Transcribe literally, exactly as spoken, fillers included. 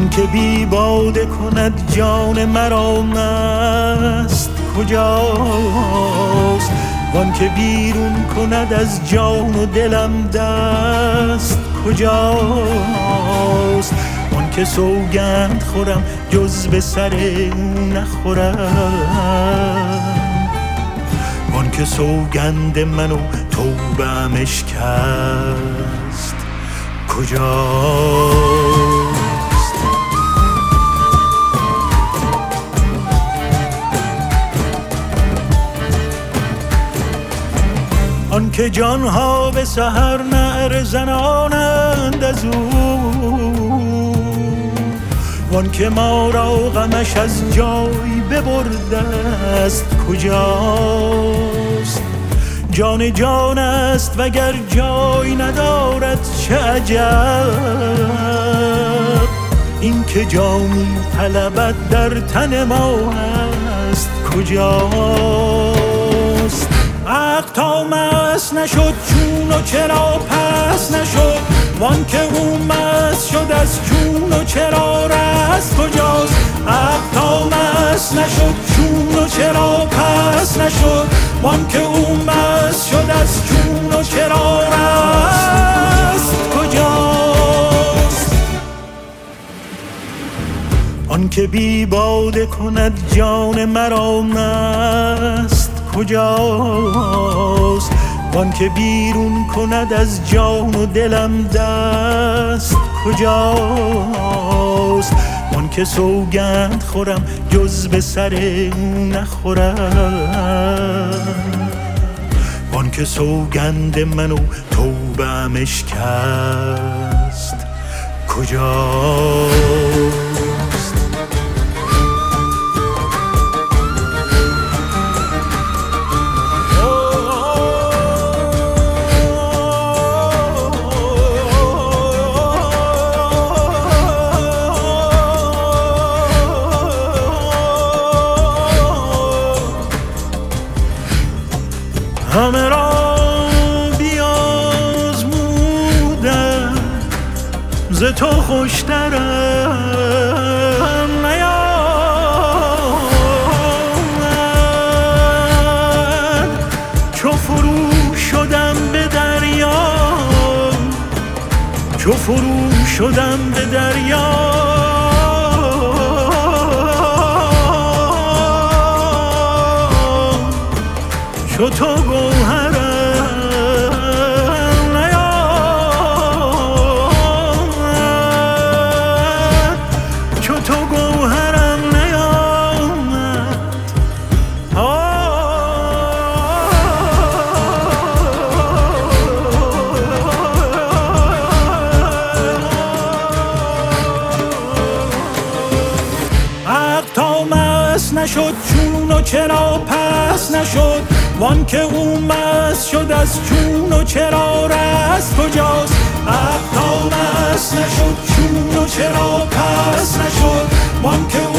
وان که بی باده کند جان مرا مست کجاست؟ وان که بیرون کند از جان و دلم دست کجاست؟ وان که سوگند خورم جز به سر او نخورم، وان که سوگند منو توبه‌ام اشکست کجاست؟ آن که جانها به سحر نعره زنانند از او، وان که ما را غمش از جای ببرده است کجاست؟ جان جان است وگر جای ندارد چه عجب، این که جانی طلبد در تن ما هست کجاست؟ عقل تا مست نشد چون و چرا پس نشد، وان که او مست شد از چون و چرا رست کجاست؟ عقل تا مست نشد چون و چرا پس نشد، وان که او مست شد از چون و چرا رست کجاست؟ آن که بی باده کند جان مرا مست کجاست؟ وان که بیرون کند از جان و دلم دست کجاست؟ وان که سوگند خورم جز به سر او نخورم، وان که سوگند منو توبه‌ام اشکست کجاست؟ همه را بیازمودم ز تو خوشترم نیامد، چو فرو شدم به دریا، چو فرو شدم به دریا، چو تو گوهرم نیامد، چو تو گوهرم نیامد. عقل تا مست نشد چون و چرا پس نشد، وان که او مست شد از چون و چرا رست کجاست؟ عقل تا مست نشد چون و چرا پس نشد، وان که